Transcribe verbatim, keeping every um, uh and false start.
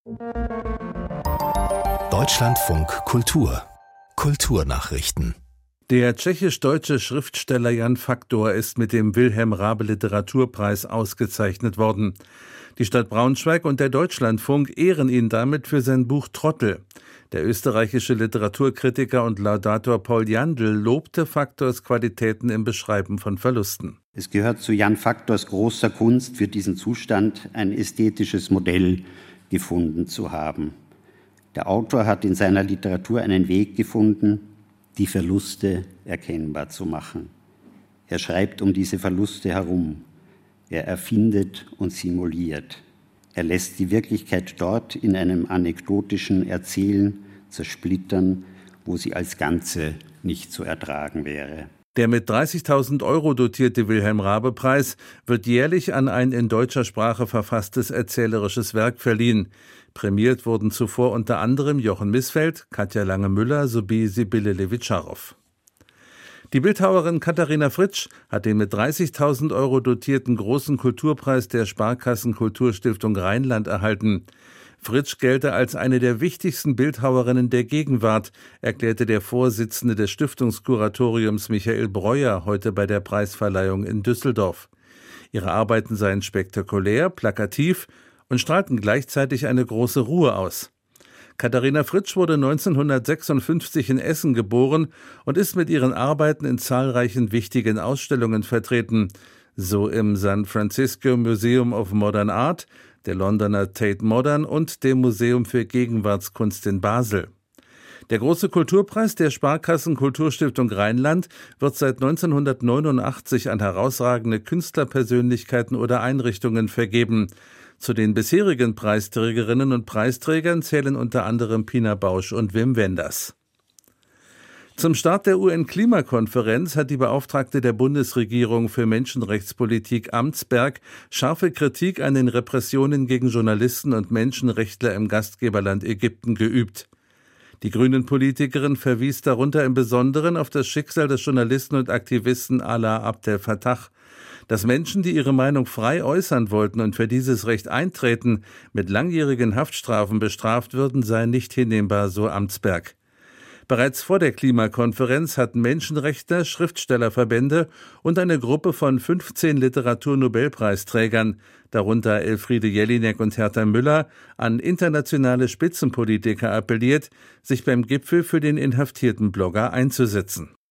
Deutschlandfunk Kultur Kulturnachrichten. Der tschechisch-deutsche Schriftsteller Jan Faktor ist mit dem Wilhelm-Raabe-Literaturpreis ausgezeichnet worden. Die Stadt Braunschweig und der Deutschlandfunk ehren ihn damit für sein Buch Trottel. Der österreichische Literaturkritiker und Laudator Paul Jandl lobte Faktors Qualitäten im Beschreiben von Verlusten. Es gehört zu Jan Faktors großer Kunst, für diesen Zustand ein ästhetisches Modell gefunden zu haben. Der Autor hat in seiner Literatur einen Weg gefunden, die Verluste erkennbar zu machen. Er schreibt um diese Verluste herum. Er erfindet und simuliert. Er lässt die Wirklichkeit dort in einem anekdotischen Erzählen zersplittern, wo sie als Ganze nicht zu ertragen wäre. Der mit dreißigtausend Euro dotierte Wilhelm-Raabe-Preis wird jährlich an ein in deutscher Sprache verfasstes erzählerisches Werk verliehen. Prämiert wurden zuvor unter anderem Jochen Missfeld, Katja Lange-Müller sowie Sibylle Levitscharow. Die Bildhauerin Katharina Fritsch hat den mit dreißigtausend Euro dotierten Großen Kulturpreis der Sparkassen-Kulturstiftung Rheinland erhalten. Fritsch gelte als eine der wichtigsten Bildhauerinnen der Gegenwart, erklärte der Vorsitzende des Stiftungskuratoriums Michael Breuer heute bei der Preisverleihung in Düsseldorf. Ihre Arbeiten seien spektakulär, plakativ und strahlten gleichzeitig eine große Ruhe aus. Katharina Fritsch wurde neunzehnhundertsechsundfünfzig in Essen geboren und ist mit ihren Arbeiten in zahlreichen wichtigen Ausstellungen vertreten, so im San Francisco Museum of Modern Art, der Londoner Tate Modern und dem Museum für Gegenwartskunst in Basel. Der Große Kulturpreis der Sparkassen-Kulturstiftung Rheinland wird seit neunzehnhundertneunundachtzig an herausragende Künstlerpersönlichkeiten oder Einrichtungen vergeben. Zu den bisherigen Preisträgerinnen und Preisträgern zählen unter anderem Pina Bausch und Wim Wenders. Zum Start der U N-Klimakonferenz hat die Beauftragte der Bundesregierung für Menschenrechtspolitik Amtsberg scharfe Kritik an den Repressionen gegen Journalisten und Menschenrechtler im Gastgeberland Ägypten geübt. Die Grünen-Politikerin verwies darunter im Besonderen auf das Schicksal des Journalisten und Aktivisten Alaa Abdel Fattah. Dass Menschen, die ihre Meinung frei äußern wollten und für dieses Recht eintreten, mit langjährigen Haftstrafen bestraft würden, sei nicht hinnehmbar, so Amtsberg. Bereits vor der Klimakonferenz hatten Menschenrechtler, Schriftstellerverbände und eine Gruppe von fünfzehn Literaturnobelpreisträgern, darunter Elfriede Jelinek und Herta Müller, an internationale Spitzenpolitiker appelliert, sich beim Gipfel für den inhaftierten Blogger einzusetzen.